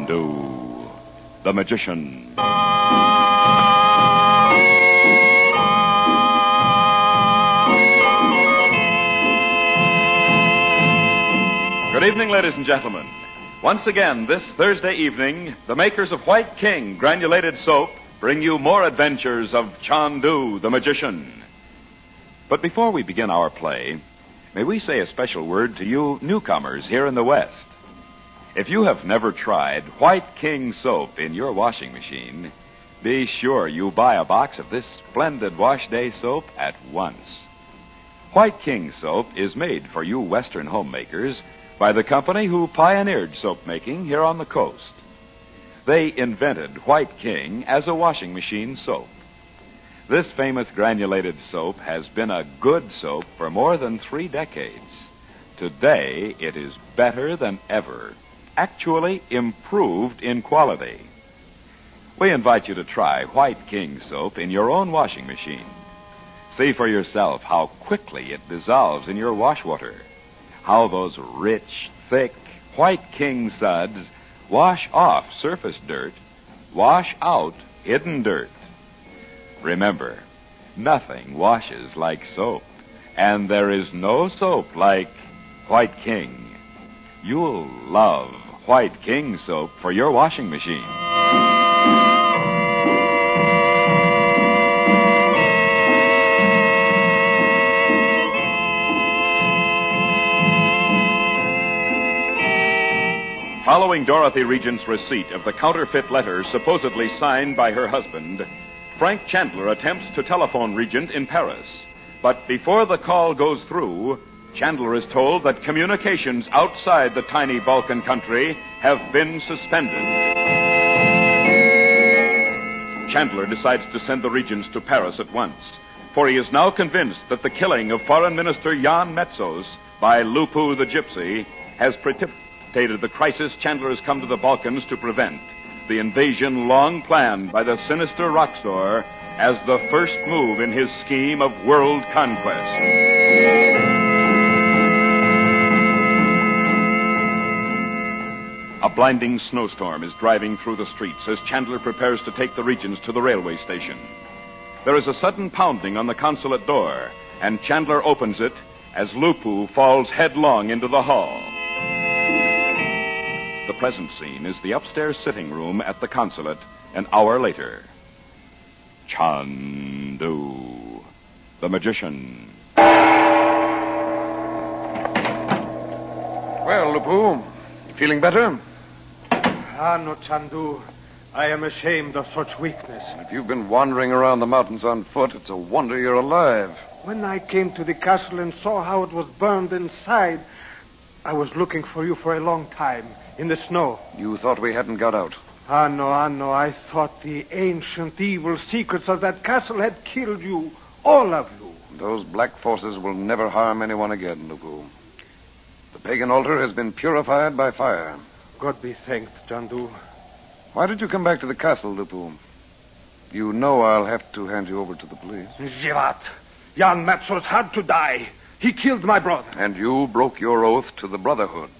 Chandu, the magician. Good evening, ladies and gentlemen. Once again, this Thursday evening, the makers of White King granulated soap bring you more adventures of Chandu, the magician. But before we begin our play, may we say a special word to you newcomers here in the West. If you have never tried White King soap in your washing machine, be sure you buy a box of this splendid wash day soap at once. White King soap is made for you Western homemakers by the company who pioneered soap making here on the coast. They invented White King as a washing machine soap. This famous granulated soap has been a good soap for more than 3 decades. Today, it is better than ever, actually improved in quality. We invite you to try White King soap in your own washing machine. See for yourself how quickly it dissolves in your wash water, how those rich, thick White King suds wash off surface dirt, wash out hidden dirt. Remember, nothing washes like soap, and there is no soap like White King. You'll love White King soap for your washing machine. Following Dorothy Regent's receipt of the counterfeit letter supposedly signed by her husband, Frank Chandler attempts to telephone Regent in Paris. But before the call goes through, Chandler is told that communications outside the tiny Balkan country have been suspended. Chandler decides to send the Regents to Paris at once, for he is now convinced that the killing of Foreign Minister Jan Metzos by Lupu the Gypsy has precipitated the crisis Chandler has come to the Balkans to prevent, the invasion long planned by the sinister Roxor as the first move in his scheme of world conquest. A blinding snowstorm is driving through the streets as Chandler prepares to take the Regents to the railway station. There is a sudden pounding on the consulate door, and Chandler opens it as Lupu falls headlong into the hall. The present scene is the upstairs sitting room at the consulate an hour later. Chandu, the magician. Well, Lupu, feeling better? No, Chandu. I am ashamed of such weakness. If you've been wandering around the mountains on foot, it's a wonder you're alive. When I came to the castle and saw how it was burned inside, I was looking for you for a long time, in the snow. You thought we hadn't got out? No. I thought the ancient evil secrets of that castle had killed you, all of you. Those black forces will never harm anyone again, Lupu. The pagan altar has been purified by fire. God be thanked, Chandu. Why did you come back to the castle, Lupu? You know I'll have to hand you over to the police. Zivat, Jan Metzos had to die. He killed my brother. And you broke your oath to the Brotherhood.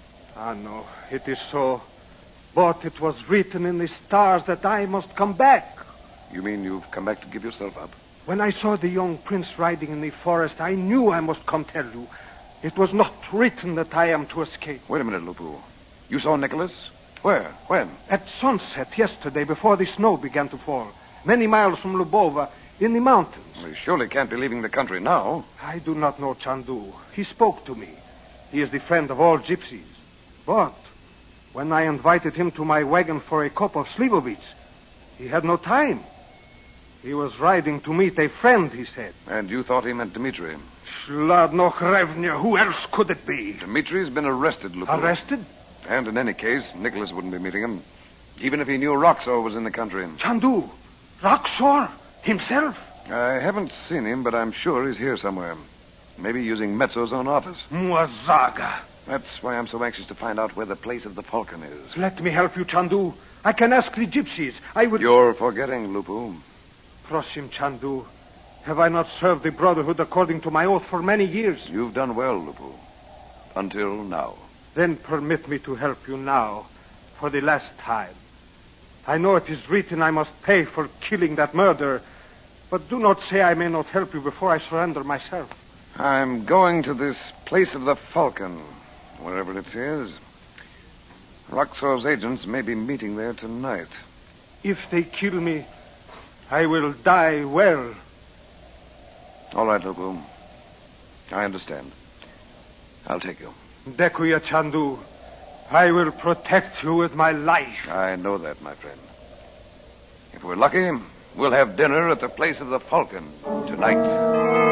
No, it is so. But it was written in the stars that I must come back. You mean you've come back to give yourself up? When I saw the young prince riding in the forest, I knew I must come tell you. It was not written that I am to escape. Wait a minute, Lupu. You saw Nicholas? Where? When? At sunset yesterday, before the snow began to fall. Many miles from Lubova, in the mountains. Well, he surely can't be leaving the country now. I do not know Chandu. He spoke to me. He is the friend of all gypsies. But when I invited him to my wagon for a cup of slivovitz, he had no time. He was riding to meet a friend, he said. And you thought he meant Dmitri? Shladno Hrevnya, who else could it be? Dmitri's been arrested, Lupu. Arrested? And in any case, Nicholas wouldn't be meeting him, even if he knew Roxor was in the country. Chandu, Roxor himself? I haven't seen him, but I'm sure he's here somewhere. Maybe using Mezzo's own office. Muazaga. That's why I'm so anxious to find out where the place of the falcon is. Let me help you, Chandu. I can ask the gypsies. I would... You're forgetting, Lupu. Prosim, Chandu. Have I not served the Brotherhood according to my oath for many years? You've done well, Lupu. Until now. Then permit me to help you now. for the last time. I know it is written I must pay for killing that murderer, but do not say I may not help you before I surrender myself. I'm going to this place of the Falcon, wherever it is. Roxor's agents may be meeting there tonight. If they kill me, I will die well. All right, Lupu. I understand. I'll take you. Dekuya Chandu, I will protect you with my life. I know that, my friend. If we're lucky, we'll have dinner at the place of the Falcon tonight.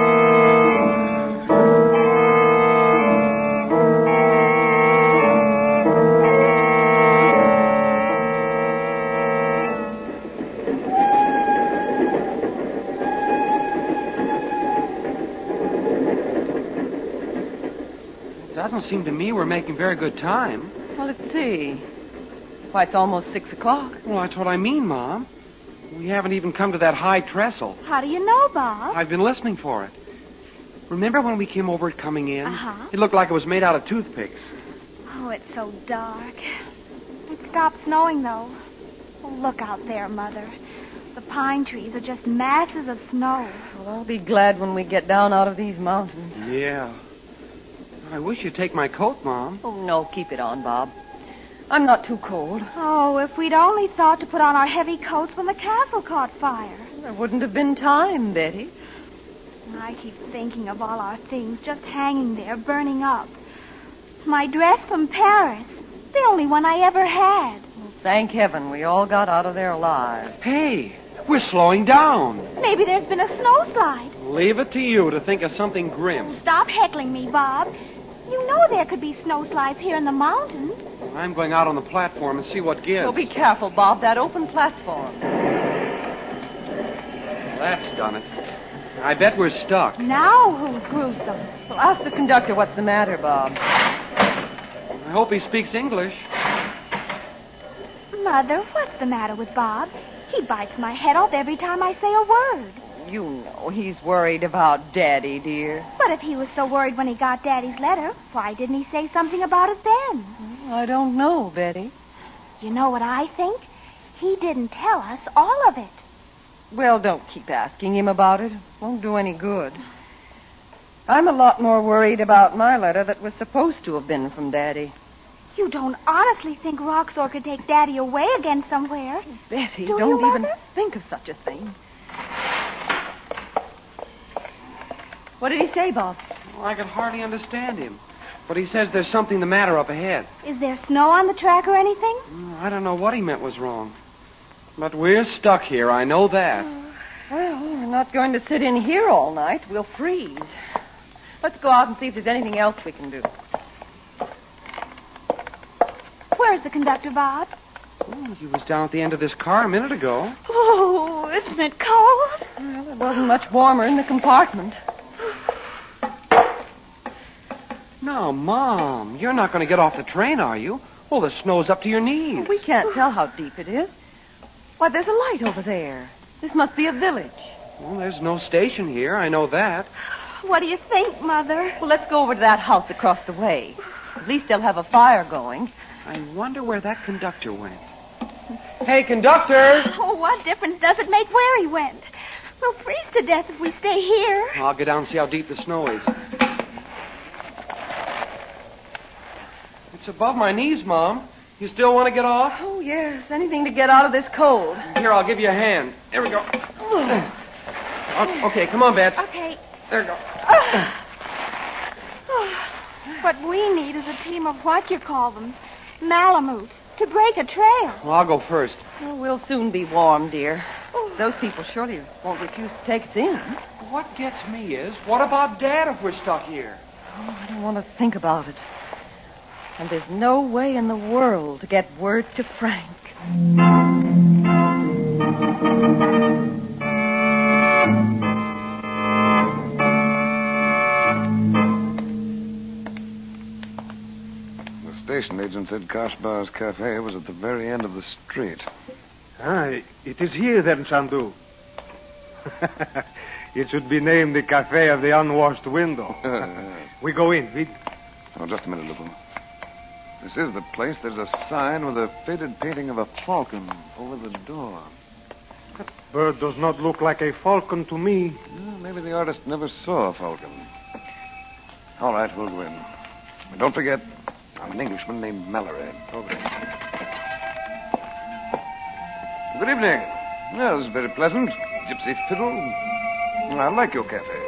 Doesn't seem to me we're making very good time. Well, let's see. Why, it's almost 6 o'clock. Well, that's what I mean, Mom. We haven't even come to that high trestle. How do you know, Bob? I've been listening for it. Remember when we came over it coming in? Uh-huh. It looked like it was made out of toothpicks. Oh, it's so dark. It stopped snowing, though. Oh, look out there, Mother. The pine trees are just masses of snow. Well, I'll be glad when we get down out of these mountains. Yeah. I wish you'd take my coat, Mom. Oh, no, keep it on, Bob. I'm not too cold. Oh, if we'd only thought to put on our heavy coats when the castle caught fire. There wouldn't have been time, Betty. I keep thinking of all our things just hanging there, burning up. My dress from Paris, the only one I ever had. Well, thank heaven we all got out of there alive. Hey, we're slowing down. Maybe there's been a snowslide. Leave it to you to think of something grim. Stop heckling me, Bob. You know there could be snowslides here in the mountains. I'm going out on the platform and see what gives. Well, be careful, Bob. That open platform. That's done it. I bet we're stuck. Now who's gruesome? Well, ask the conductor what's the matter, Bob. I hope he speaks English. Mother, what's the matter with Bob? He bites my head off every time I say a word. You know he's worried about Daddy, dear. But if he was so worried when he got Daddy's letter, why didn't he say something about it then? I don't know, Betty. You know what I think? He didn't tell us all of it. Well, don't keep asking him about it. Won't do any good. I'm a lot more worried about my letter that was supposed to have been from Daddy. You don't honestly think Roxor could take Daddy away again somewhere? Betty, Do don't you, even Mother? think of such a thing. What did he say, Bob? Well, I can hardly understand him. But he says there's something the matter up ahead. Is there snow on the track or anything? I don't know what he meant was wrong. But we're stuck here, I know that. Well, we're not going to sit in here all night. We'll freeze. Let's go out and see if there's anything else we can do. Where's the conductor, Bob? Oh, he was down at the end of this car a minute ago. Oh, isn't it cold? Well, it wasn't much warmer in the compartment. No, Mom, you're not going to get off the train, are you? Well, the snow's up to your knees. We can't tell how deep it is. Why, there's a light over there. This must be a village. Well, there's no station here, I know that. What do you think, Mother? Well, let's go over to that house across the way. At least they'll have a fire going. I wonder where that conductor went. Hey, conductor! Oh, what difference does it make where he went? We'll freeze to death if we stay here. I'll get down and see how deep the snow is. It's above my knees, Mom. You still want to get off? Oh, yes. Anything to get out of this cold. Here, I'll give you a hand. There we go. Okay, come on, Beth. Okay. There we go. What we need is a team of what you call them. Malamutes. To break a trail. Well, I'll go first. Well, we'll soon be warm, dear. Those people surely won't refuse to take us in. What gets me is, what about Dad if we're stuck here? Oh, I don't want to think about it. And there's no way in the world to get word to Frank. The station agent said Kashbar's Cafe was at the very end of the street. It is here then, Chandu. It should be named the Cafe of the Unwashed Window. We go in. Oh, just a minute, Lupu. This is the place. There's a sign with a faded painting of a falcon over the door. That bird does not look like a falcon to me. Well, maybe the artist never saw a falcon. All right, we'll go in. And don't forget, I'm an Englishman named Mallory. Okay. Good evening. Well, this is very pleasant. Gypsy fiddle. I like your cafe.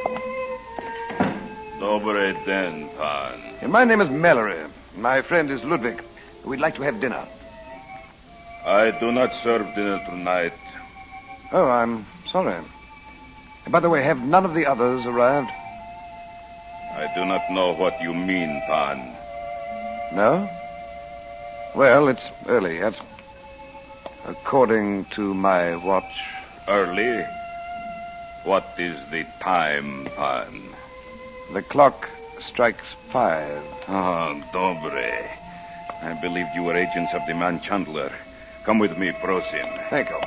Dobre den, Pan. And my name is Mallory. My friend is Ludwig. We'd like to have dinner. I do not serve dinner tonight. Oh, I'm sorry. And by the way, have none of the others arrived? I do not know what you mean, Pan. No? Well, it's early yet. According to my watch. Early? What is the time, Pan? The clock strikes 5. Ah, Dobre. I believed you were agents of the man Chandler. Come with me, Prosim. Thank you.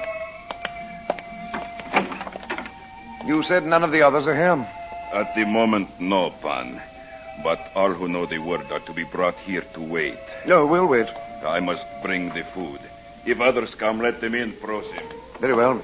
You said none of the others are here? At the moment, no, Pan. But all who know the word are to be brought here to wait. No, we'll wait. I must bring the food. If others come, let them in, Prosim. Very well.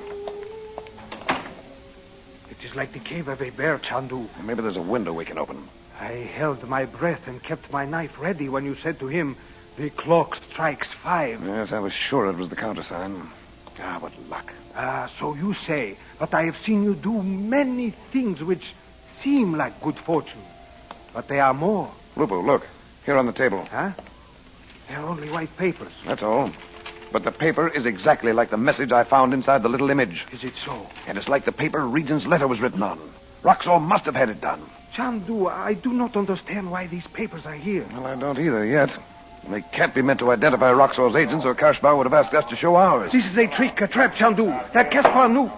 It is like the cave of a bear, Chandu. Maybe there's a window we can open. I held my breath and kept my knife ready when you said to him, "The clock strikes 5." Yes, I was sure it was the countersign. Ah, what luck. So you say, but I have seen you do many things which seem like good fortune. But they are more. Lupo, look. Here on the table. Huh? They're only white papers. That's all. But the paper is exactly like the message I found inside the little image. Is it so? And it's like the paper Regent's letter was written on. Roxor must have had it done. Chandu, I do not understand why these papers are here. Well, I don't either yet. They can't be meant to identify Roxor's agents, or Kashbar would have asked us to show ours. This is a trick, a trap, Chandu. That Caspar knew.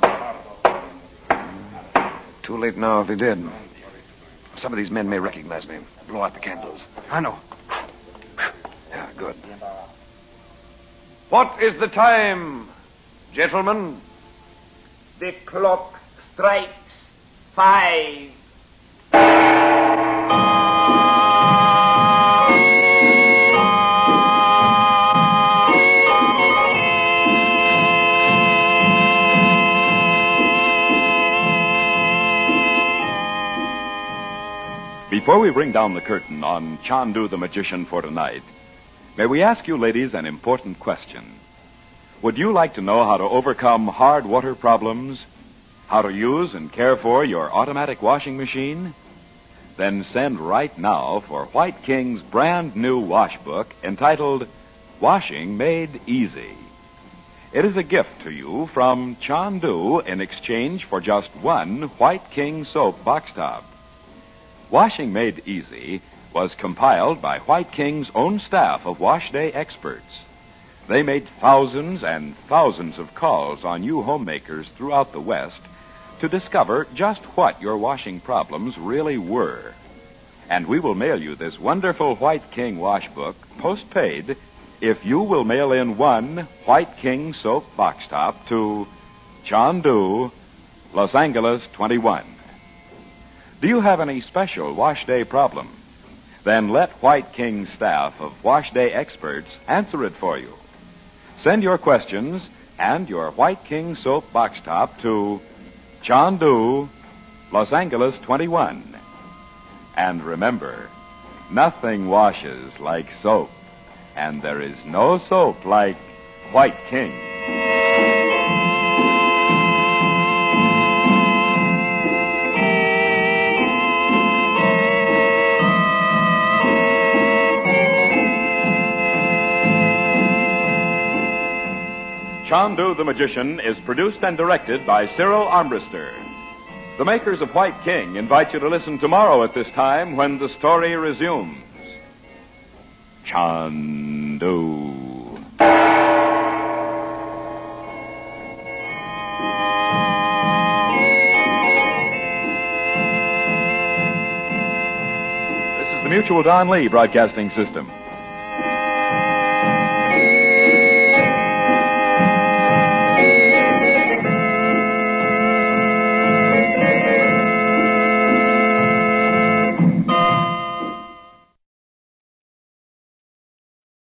Too late now if he did. Some of these men may recognize me. Blow out the candles. I know. Yeah, good. What is the time, gentlemen? The clock strikes 5. Before we bring down the curtain on Chandu the Magician for tonight, may we ask you ladies an important question? Would you like to know how to overcome hard water problems? How to use and care for your automatic washing machine? Then send right now for White King's brand new wash book entitled Washing Made Easy. It is a gift to you from Chandu in exchange for just one White King soap box top. Washing Made Easy was compiled by White King's own staff of wash day experts. They made thousands and thousands of calls on you homemakers throughout the West to discover just what your washing problems really were. And we will mail you this wonderful White King wash book postpaid if you will mail in one White King soap box top to Chandu, Los Angeles 21. Do you have any special wash day problem? Then let White King's staff of wash day experts answer it for you. Send your questions and your White King soap box top to Chandu, Los Angeles 21. And remember, nothing washes like soap, and there is no soap like White King. Chandu the Magician is produced and directed by Cyril Armbruster. The makers of White King invite you to listen tomorrow at this time when the story resumes. Chandu. This is the Mutual Don Lee Broadcasting System.